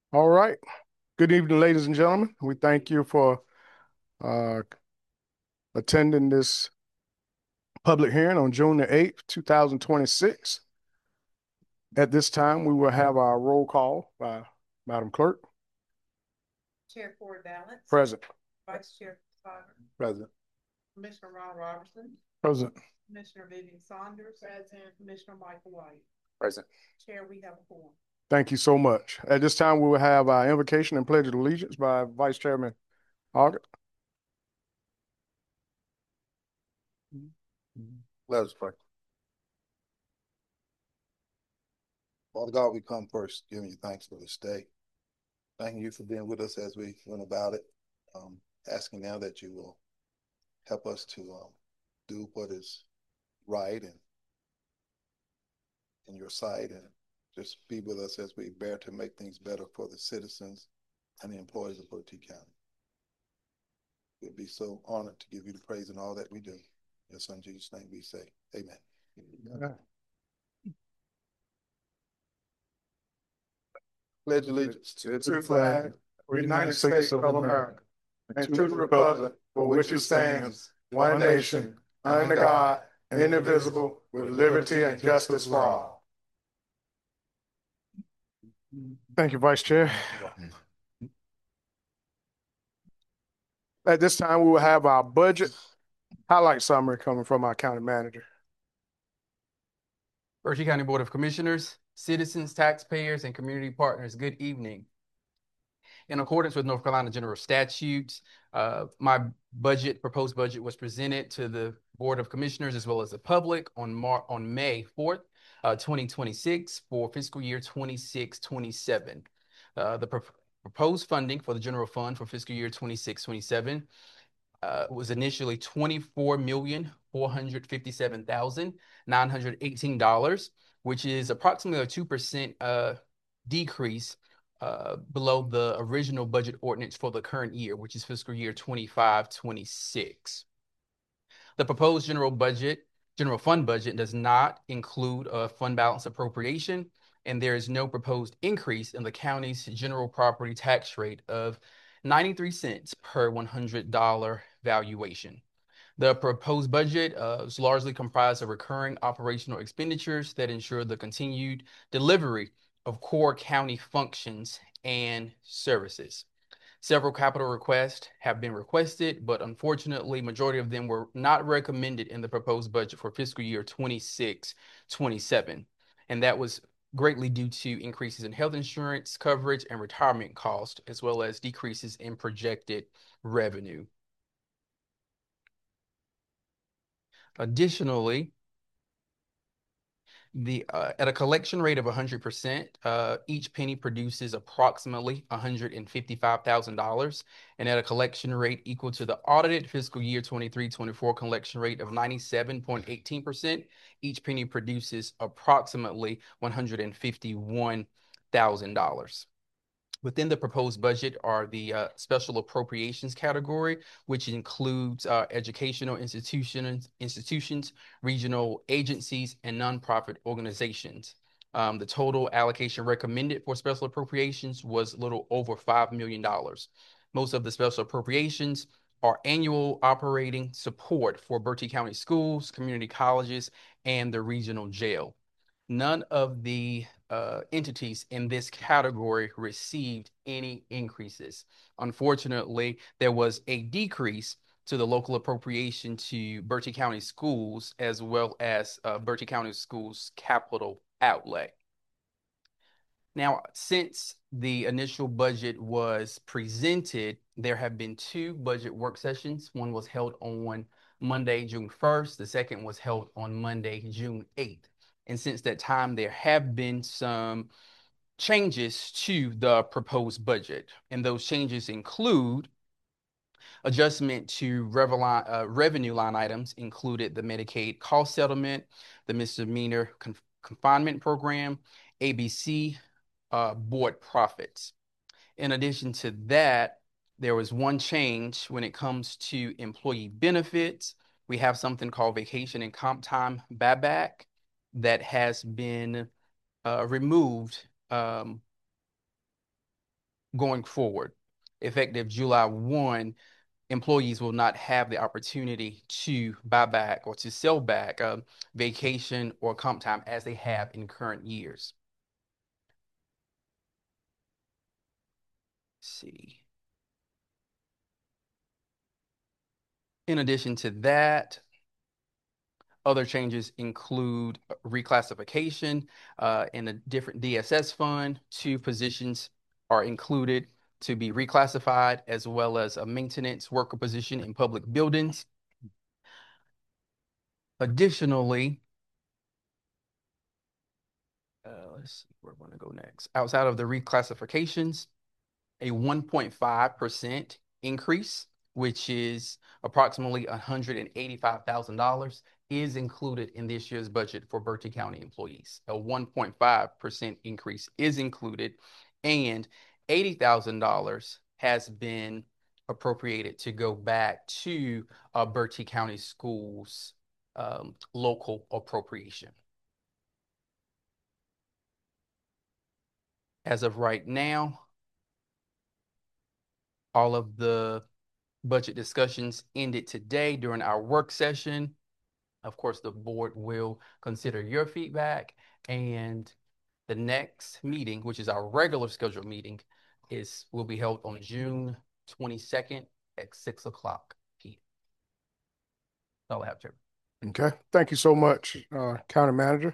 All right. Good evening, ladies and gentlemen. We thank you for uh, attending this public hearing on June the 8th, 2026. At this time, we will have our roll call by Madam Clerk. Chair Ford Balance, Present. Vice Chair Potter, Present. Commissioner Ron Robertson, Present. Commissioner Vivian Saunders, Present, Commissioner Michael White. Present. Chair, we have a quorum. Thank you so much. At this time, we will have our invocation and pledge of allegiance by Vice Chairman Hoggett. Let us pray. Father God, we come first giving you thanks for this day. Thanking you for being with us as we went about it. Asking now that you will help us to do what is right and in your sight, and just be with us as we bear to make things better for the citizens and the employees of Bertie County. We'll be so honored to give you the praise in all that we do. In your son Jesus' name we say, amen. Amen. Pledge allegiance to the flag of the United States of America and to the republic for which it stands, one nation, under God, indivisible, with liberty and justice for all. Thank you, Vice Chair. At this time, we will have our budget highlight summary coming from our county manager. Bertie County Board of Commissioners, citizens, taxpayers, and community partners, good evening. In accordance with North Carolina General Statutes, my proposed budget was presented to the Board of Commissioners as well as the public on May 4th, 2026 for fiscal year 26-27. The proposed funding for the general fund for fiscal year 26-27 was initially $24,457,918, which is approximately a 2% decrease below the original budget ordinance for the current year, which is fiscal year 25-26. The proposed general fund budget does not include a fund balance appropriation, and there is no proposed increase in the county's general property tax rate of 93 cents per $100 valuation. The proposed budget is largely comprised of recurring operational expenditures that ensure the continued delivery of core county functions and services. Several capital requests have been requested, but unfortunately, majority of them were not recommended in the proposed budget for fiscal year 26-27. And that was greatly due to increases in health insurance coverage and retirement costs, as well as decreases in projected revenue. Additionally, at a collection rate of 100%, each penny produces approximately $155,000, and at a collection rate equal to the audited fiscal year 23-24 collection rate of 97.18%, each penny produces approximately $151,000. Within the proposed budget are the special appropriations category, which includes educational institutions, regional agencies, and nonprofit organizations. The total allocation recommended for special appropriations was a little over $5 million. Most of the special appropriations are annual operating support for Bertie County schools, community colleges, and the regional jail. None of the entities in this category received any increases. Unfortunately, there was a decrease to the local appropriation to Bertie County schools as well as Bertie County schools capital outlay. Now, since the initial budget was presented, there have been two budget work sessions. One was held on Monday, June 1st. The second was held on Monday, June 8th. And since that time, there have been some changes to the proposed budget. And those changes include adjustment to revenue line items included the Medicaid cost settlement, the misdemeanor confinement program, ABC board profits. In addition to that, there was one change when it comes to employee benefits. We have something called vacation and comp time buyback that has been removed going forward. Effective July 1, employees will not have the opportunity to buy back or to sell back vacation or comp time as they have in current years. Let's see. In addition to that, other changes include reclassification in a different DSS fund. 2 positions are included to be reclassified, as well as a maintenance worker position in public buildings. Additionally, let's see where we're going to go next. Outside of the reclassifications, a 1.5% increase, which is approximately $185,000, is included in this year's budget for Berkeley County employees. A 1.5% increase is included, and $80,000 has been appropriated to go back to Berkeley County Schools local appropriation. As of right now, all of the budget discussions ended today during our work session. Of course, the board will consider your feedback, and the next meeting, which is our regular scheduled meeting, will be held on June 22nd at 6:00 p.m. That's all I have, Chairman. Okay, thank you so much, County Manager.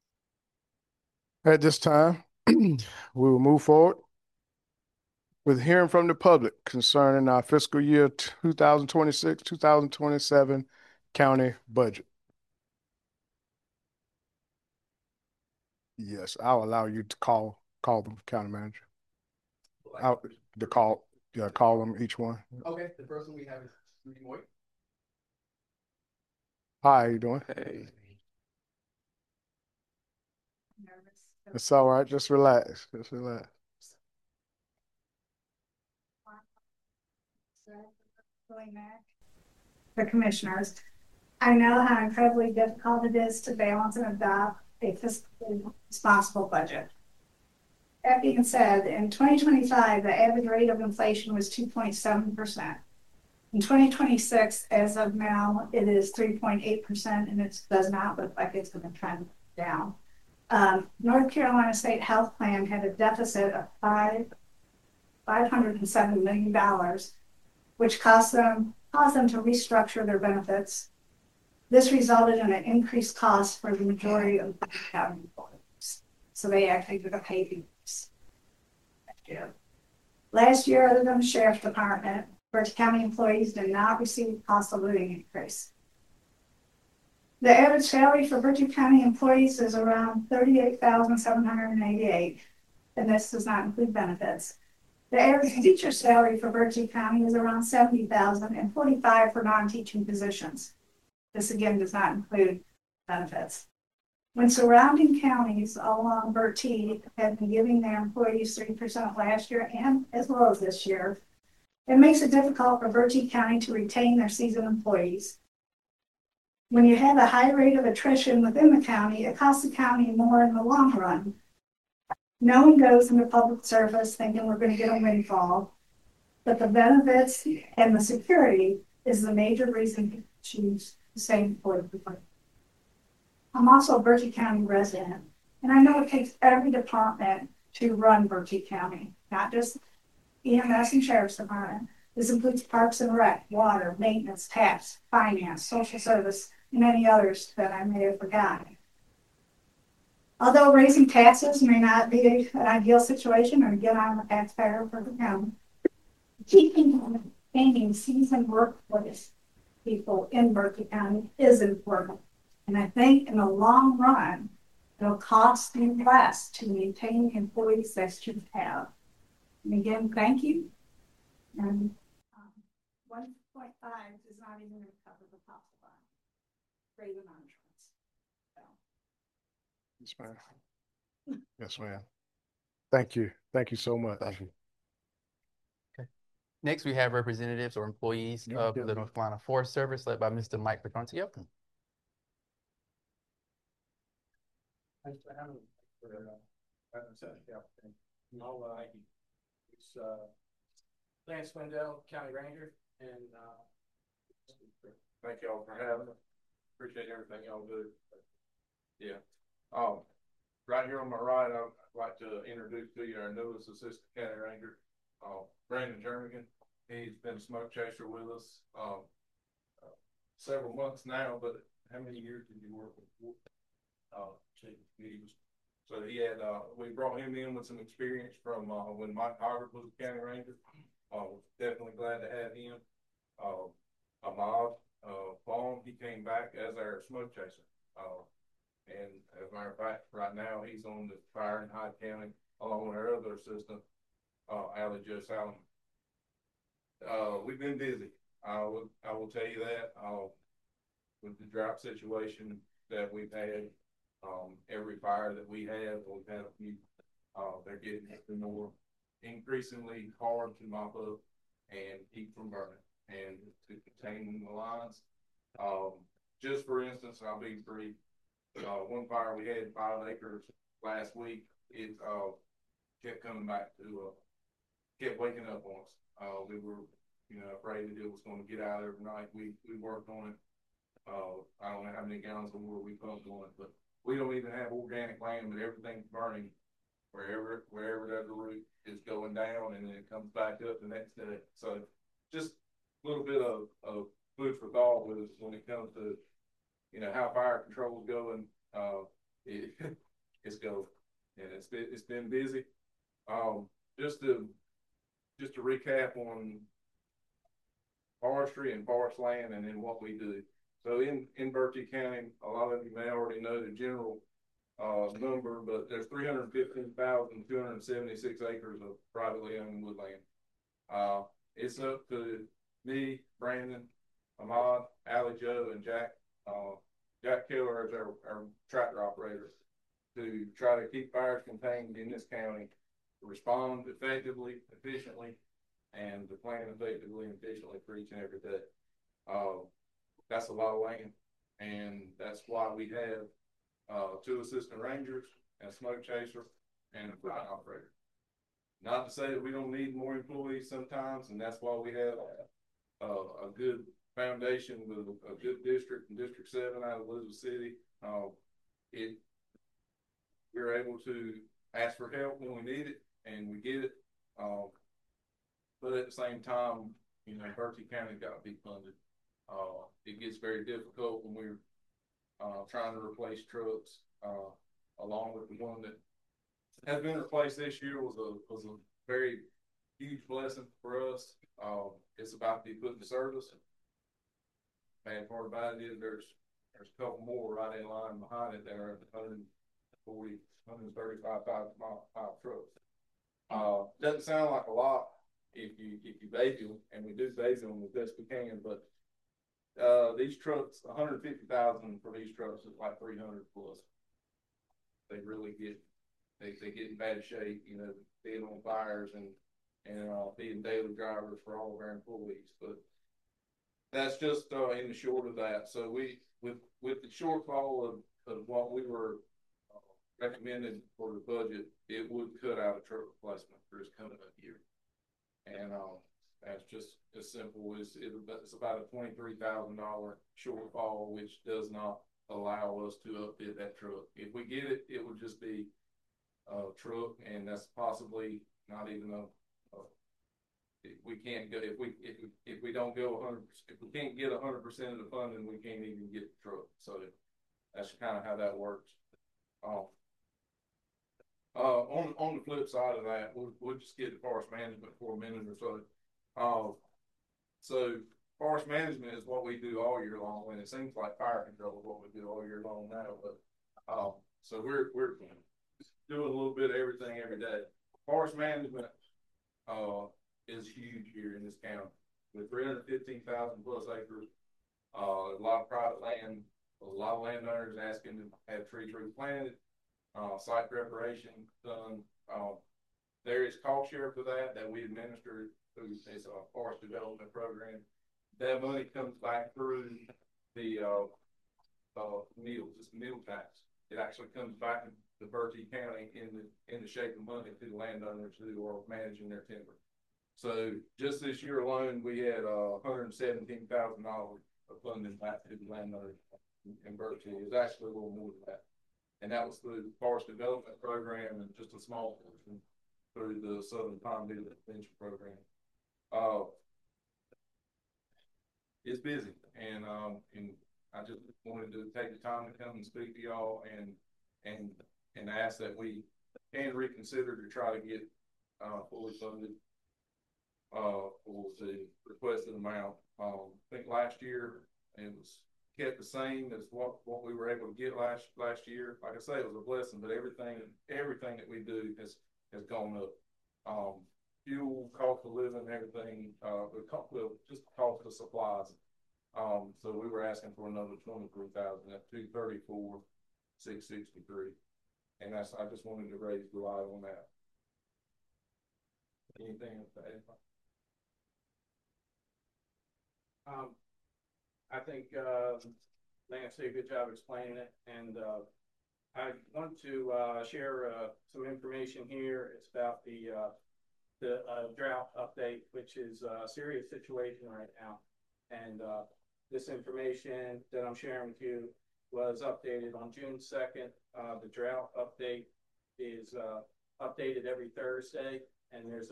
At this time, we will move forward with hearing from the public concerning our fiscal year 2026, 2027 county budget. Yes, I'll allow you to call them, County Manager. Call them each one. Okay, the first one we have is Rudy Moy. Hi, how you doing? Hey. It's all right. Just relax. Just relax. The commissioners, I know how incredibly difficult it is to balance and adopt a fiscally responsible budget. That being said, in 2025, the average rate of inflation was 2.7%. In 2026, as of now, it is 3.8%, and it does not look like it's going to trend down. North Carolina State Health Plan had a deficit of $507 million, which caused them to restructure their benefits. This resulted in an increased cost for the majority of the county employees. So they actually took a pay increase last year. Other than the Sheriff's Department, Berkeley County employees did not receive a cost of living increase. The average salary for Berkeley County employees is around $38,788, and this does not include benefits. The average teacher salary for Berkeley County is around $70,000 and $45,000 for non-teaching positions. This again does not include benefits. When surrounding counties along Berkeley have been giving their employees 3% last year and as well as this year, it makes it difficult for Berkeley County to retain their seasoned employees. When you have a high rate of attrition within the county, it costs the county more in the long run. No one goes into public service thinking we're going to get a windfall, but the benefits and the security is the major reason to choose the same employee. I'm also a Berkeley County resident, and I know it takes every department to run Berkeley County, not just EMS and Sheriff's Department. This includes Parks and Rec, water, maintenance, tax, finance, social service, and any others that I may have forgotten. Although raising taxes may not be an ideal situation, or get on the taxpayer for the county, keeping and maintaining seasoned workforce people in Berkeley County is important. And I think in the long run, it'll cost you less to maintain the employees that you have. And again, thank you. And 1.5 is not even going to cover the top line. Great amount. Yes, ma'am. Yes, ma'am. Thank you. Thank you so much. Thank you. Okay. Next, we have representatives or employees of the North Carolina Forest Service, led by Mr. Mike Petroncio. It's Lance Swindell, County Ranger, and thank y'all for having me. Appreciate everything y'all do. Yeah. Right here on my right, I'd like to introduce to you our newest Assistant County Ranger, Brandon Jernigan. He's been a smoke chaser with us several months now, but how many years did you work with? So he had, we brought him in with some experience from when Mike Hoggart was the county ranger. Definitely glad to have him. Ahmad Vaughn, he came back as our smoke chaser. And as a matter of fact, right now he's on the fire in Hyde County along with our other assistant, Allie Joe Salomon. We've been busy. I will tell you that. With the drought situation that we've had, every fire that we have, we've had a few, they're getting more increasingly hard to mop up and keep from burning and to contain the lines. Just for instance, I'll be brief. One fire we had 5 acres last week, it kept coming back to, kept waking up on us. We were, afraid that it was going to get out every night. We worked on it. I don't know how many gallons of water we pumped on it, but we don't even have organic land, but everything's burning wherever that root is going down, and then it comes back up the next day. So just a little bit of food for thought with us when it comes to, how fire control is going. It's going, and it's been busy. Just to recap on forestry and forest land and then what we do. So in Berkeley County, a lot of you may already know the general number, but there's 315,276 acres of privately owned woodland. It's up to me, Brandon, Ahmad, Allie Joe, and Jack Keller as our tractor operator to try to keep fires contained in this county, to respond effectively, efficiently, and to plan effectively and efficiently for each and every day. That's a lot of land, and that's why we have 2 assistant rangers, and a smoke chaser, and a fire operator. Not to say that we don't need more employees sometimes, and that's why we have a good foundation with a good district in District 7 out of Elizabeth City. We're able to ask for help when we need it, and we get it. But at the same time, Berkeley County's got to be funded. It gets very difficult when we're trying to replace trucks. Along with the one that has been replaced this year was a very huge blessing for us. It's about to be put into service. Bad part about it is there's a couple more right in line behind it that are 140, 135,000 mile trucks. Doesn't sound like a lot if you baby them, and we do baby them the best we can, but these trucks, 150,000 for these trucks is like 300 plus. They really get in bad shape, being on fires and being daily drivers for all of our employees. But that's just in the short of that. So we with the shortfall of what we were recommended for the budget, it would cut out a truck replacement for this coming up year. And that's just as simple as it's about a $23,000 shortfall, which does not allow us to upfit that truck. If we get it, it would just be a truck, and that's possibly not even if we can't go, if we don't go 100%, if we can't get 100% of the funding, we can't even get the truck. So that's kind of how that works. On the flip side of that, we'll just get to forest management for a minute or so. So forest management is what we do all year long, and it seems like fire control is what we do all year long now. But so we're doing a little bit of everything every day. Forest management is huge here in this county with 315,000 plus acres. A lot of private land, a lot of landowners asking to have trees replanted, site preparation done. There is cost share for that we administer through this forest development program. That money comes back through the meals, it's meal tax. It actually comes back the Berkeley County in the shape of money to the landowners who are managing their timber. So just this year alone, we had $117,000 of funding back to the landowners in Berkeley. It was actually a little more than that. And that was through the Forest Development Program and just a small portion through the Southern Pine Beetle Extension Program. It's busy, and I just wanted to take the time to come and speak to y'all and ask that we can reconsider to try to get fully funded for the requested amount. I think last year it was kept the same as what we were able to get last year. Like I say, it was a blessing, but everything that we do has gone up. Fuel, cost of living, everything, just cost of supplies. So we were asking for another 23,000 at 234,663, and I just wanted to raise the light on that. Anything else to add? I think Lance did a good job explaining it, and I want to share some information here. It's about the drought update, which is a serious situation right now. And this information that I'm sharing with you was updated on June 2nd. The drought update is updated every Thursday, and there's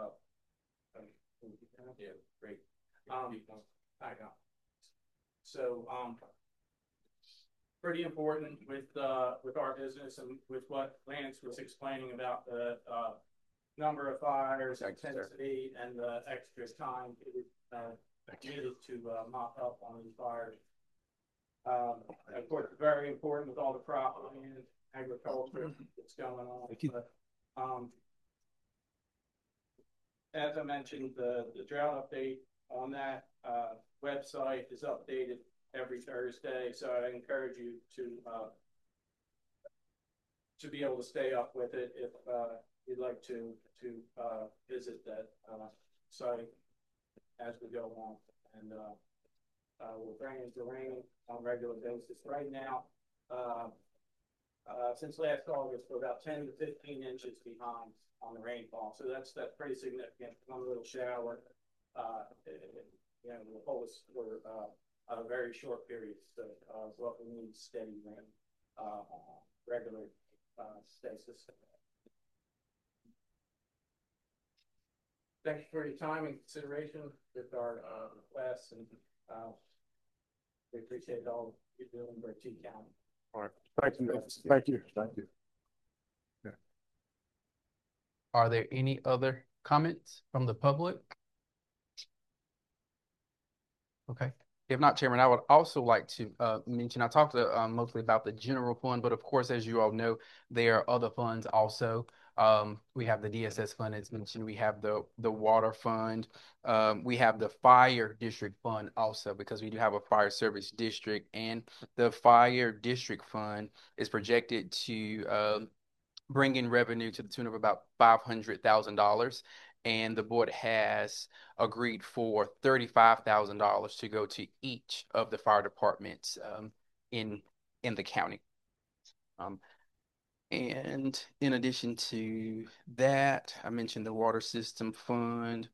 yeah, great. I got. So pretty important with our business and with what Lance was explaining about the number of fires, intensity, and the extra time needed to mop up on these fires. Of course, very important with all the cropland and agriculture that's going on. But, as I mentioned, the drought update on that website is updated every Thursday, so I encourage you to be able to stay up with it if you'd like to visit that site as we go on. And we're bringing it to rain on a regular basis. Right now, since last August, we're about 10 to 15 inches behind on the rainfall, so that's pretty significant. One little shower, you know, will hold us for a very short period of what we need steady rain, regular stasis. Thank you for your time and consideration with our requests, and we appreciate all you're doing for T County. All right. Thank you. Thank you. Thank you. Yeah. Are there any other comments from the public? Okay. If not, Chairman, I would also like to mention, I talked mostly about the general fund, but of course, as you all know, there are other funds also. We have the DSS fund, as mentioned. We have the water fund. We have the fire district fund also, because we do have a fire service district, and the fire district fund is projected to bring in revenue to the tune of about $500,000. And the board has agreed for $35,000 to go to each of the fire departments in the county. And in addition to that, I mentioned the water system fund.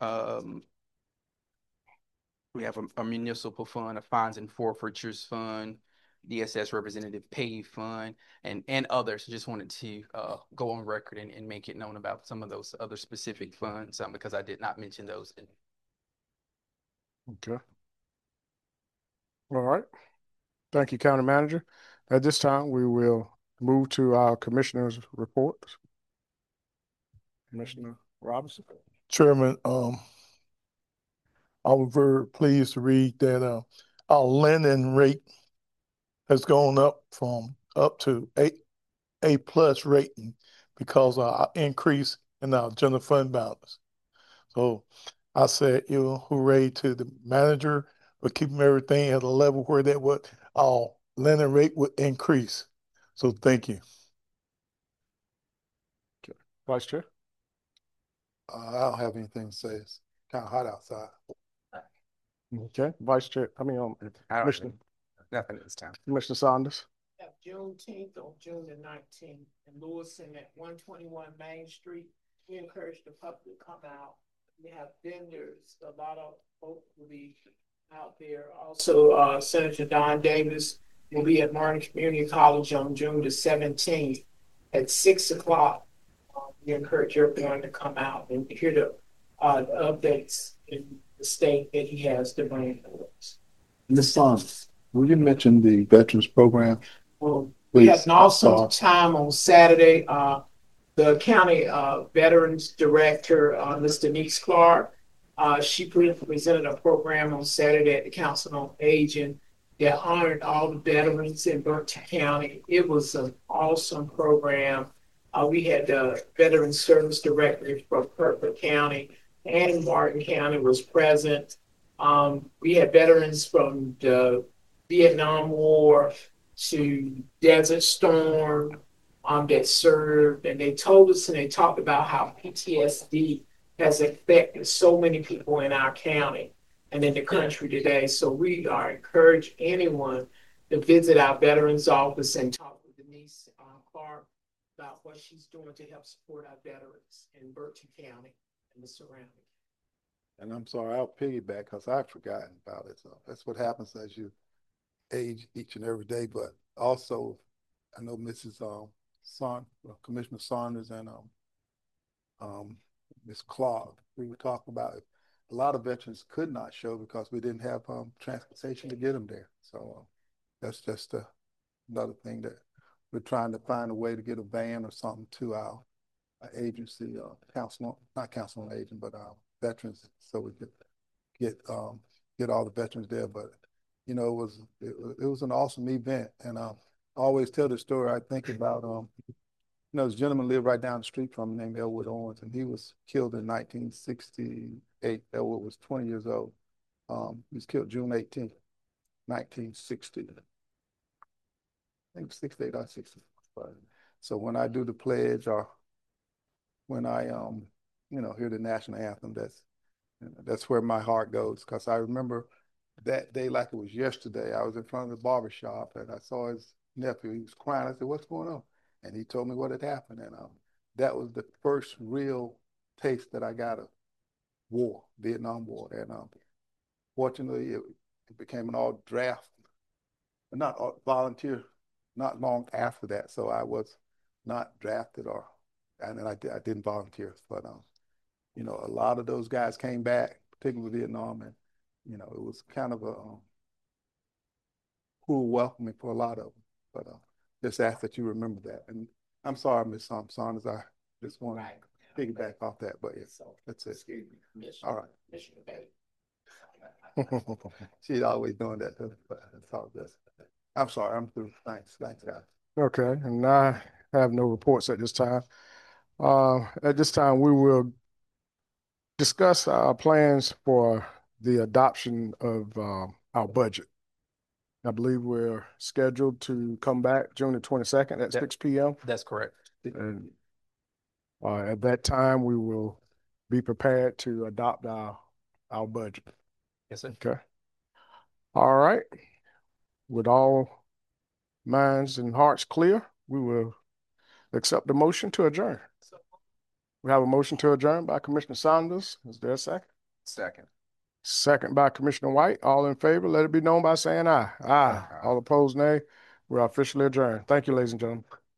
We have a municipal fund, a fines and forfeitures fund, DSS representative pay fund, and others. Just wanted to go on record and make it known about some of those other specific funds because I did not mention those. Okay. All right. Thank you, County Manager. At this time, we will move to our commissioners' reports. Commissioner Robinson. Chairman, I was very pleased to read that our lending rate has gone up to A plus rating because of our increase in our general fund balance. So I said, hooray to the manager for keeping everything at a level where our lending rate would increase. So thank you. Okay. Vice Chair. I don't have anything to say. It's kind of hot outside. Okay. Vice Chair. Commissioner. Nothing at this time. Commissioner Saunders. Juneteenth on June the 19th in Lewiston at 121 Main Street. We encourage the public to come out. We have vendors, a lot of folks will be out there. Also, Senator Don Davis will be at Martin Community College on June the 17th at 6 o'clock. We encourage everyone to come out and hear the updates in the state that he has to bring for us. Ms. Saunders, will you mention the Veterans Program? Well, we Please. had an awesome time on Saturday. The county veterans director, Ms. Denise Clark, she presented a program on Saturday at the Council on Aging that honored all the veterans in Berkeley County. It was an awesome program. We had the Veteran Service Director from Kirkland County and Martin County was present. We had veterans from the Vietnam War to Desert Storm that served, and they told us and they talked about how PTSD has affected so many people in our county and in the country today. So we are encourage anyone to visit our veterans office and talk with Denise Clark about what she's doing to help support our veterans in Berkeley County and the surrounding. And I'm sorry, I'll piggyback because I've forgotten about it. So that's what happens as you age each and every day. But also, I know Commissioner Saunders and Ms. Clark, we were talking about it. A lot of veterans could not show because we didn't have transportation to get them there. So that's just another thing that we're trying to find a way to get a van or something to our agency, not council on aging, but veterans, so we could get all the veterans there. But you know, it was an awesome event, and I always tell the story. I think about you know, this gentleman lived right down the street from me named Elwood Owens, and he was killed in 1968. Elwood was 20 years old. He was killed June 18th, 1960. I think 68 or 65. So when I do the pledge or when I you know, hear the national anthem, that's where my heart goes, because I remember that day like it was yesterday. I was in front of the barber shop and I saw his nephew. He was crying. I said, "What's going on?" And he told me what had happened. And that was the first real taste that I got of war, Vietnam War. And fortunately, it became an all draft, not all volunteer, not long after that. So I was not drafted, and then I didn't volunteer. But you know, a lot of those guys came back, particularly Vietnam, and you know, it was kind of a cool welcoming for a lot of them. But just ask that you remember that. And I'm sorry, Ms. Saunders, I just want to piggyback off that, but yeah, that's it. Excuse me, All right. Commissioner Bailey. She's always doing that, but it's all good. I'm sorry, I'm through. Thanks, guys. Okay, and I have no reports at this time. At this time, we will discuss our plans for the adoption of our budget. I believe we're scheduled to come back June the 22nd at 6 p.m. That's correct. And at that time, we will be prepared to adopt our budget. Yes, sir. Okay. All right. With all minds and hearts clear, we will accept the motion to adjourn. We have a motion to adjourn by Commissioner Saunders. Is there a second? Second. Second by Commissioner White. All in favor, let it be known by saying aye. Aye. All opposed, nay. We are officially adjourned. Thank you, ladies and gentlemen.